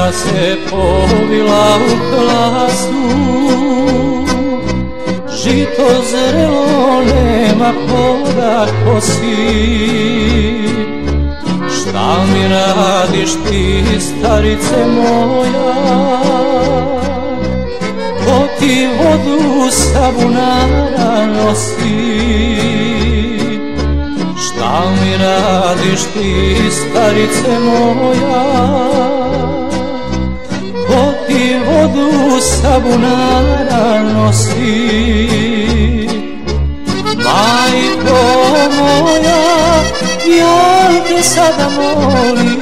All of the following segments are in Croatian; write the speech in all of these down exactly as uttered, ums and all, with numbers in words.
Kosa se povila u klasu, žito zrelo, nema ploda kosi. Šta mi radiš ti, starice moja, ko ti vodu sa bunara nosi? Šta mi radiš ti, starice moja, ko ti vodu sa bunara nosi? Majko moja, ja te sada molim,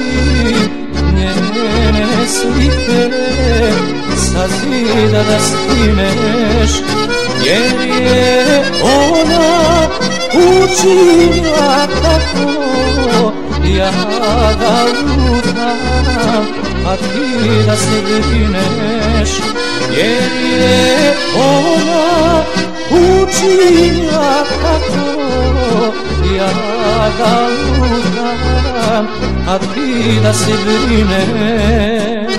njene slike sa zida da skineš, jer je ona učinila tako ja da lutam, a ti da se brineš, jer je ona učinila tako ja da lutam, a ti da se brineš.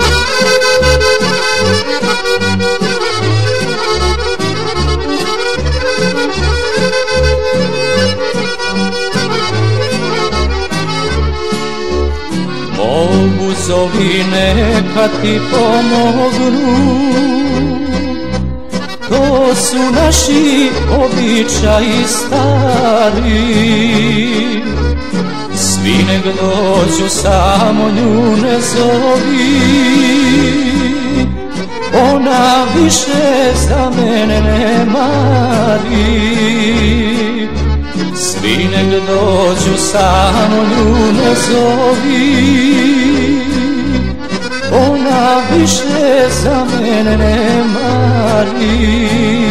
Mogu zovi neka ti pomognu, to su naši običaji stari. Svi nek dođu, samo nju ne zovi, ona više za mene ne mari. Svi nek dođu, samo nju ne zovi, ona više za mene ne mari.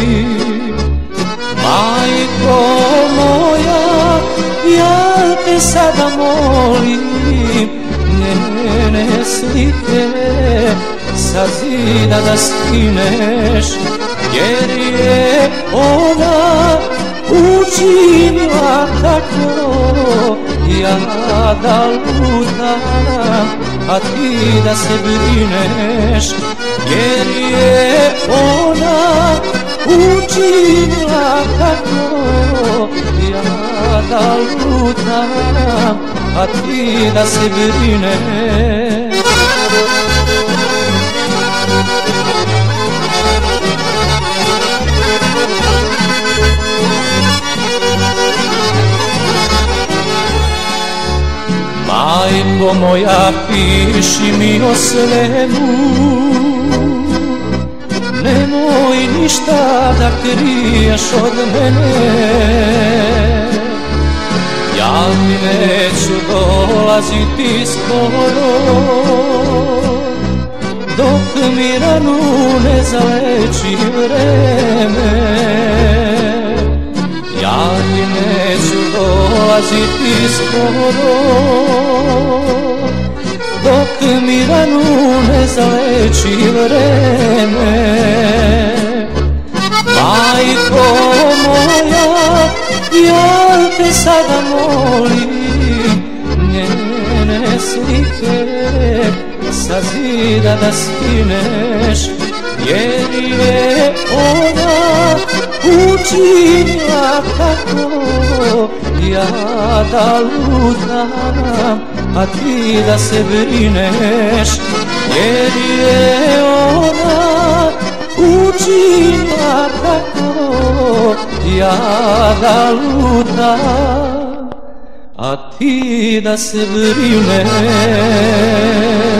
Majko moja, ja te sada molim, njene slike sa zida da skineš, jer je ona učinila tako ja da lutam, a ti da se brineš, jer je ona učinila tako ja da lutam, a ti da se brineš. Majko moja, piši mi o svemu, nemoj ništa da kriješ od mene. Ja mi neću dolaziti skoro, dok mi ranu ne zaleči vreme. Ja mi neću dolaziti skoro, dok mi ranu ne zaleči vreme. Majko moja, ja te sada molim, njene slike sa zida da skineš, jer je ona učinila tako ja da lutam, a ti da se brineš, jer je ona učinila tako ja da lutam, a ti da se brineš.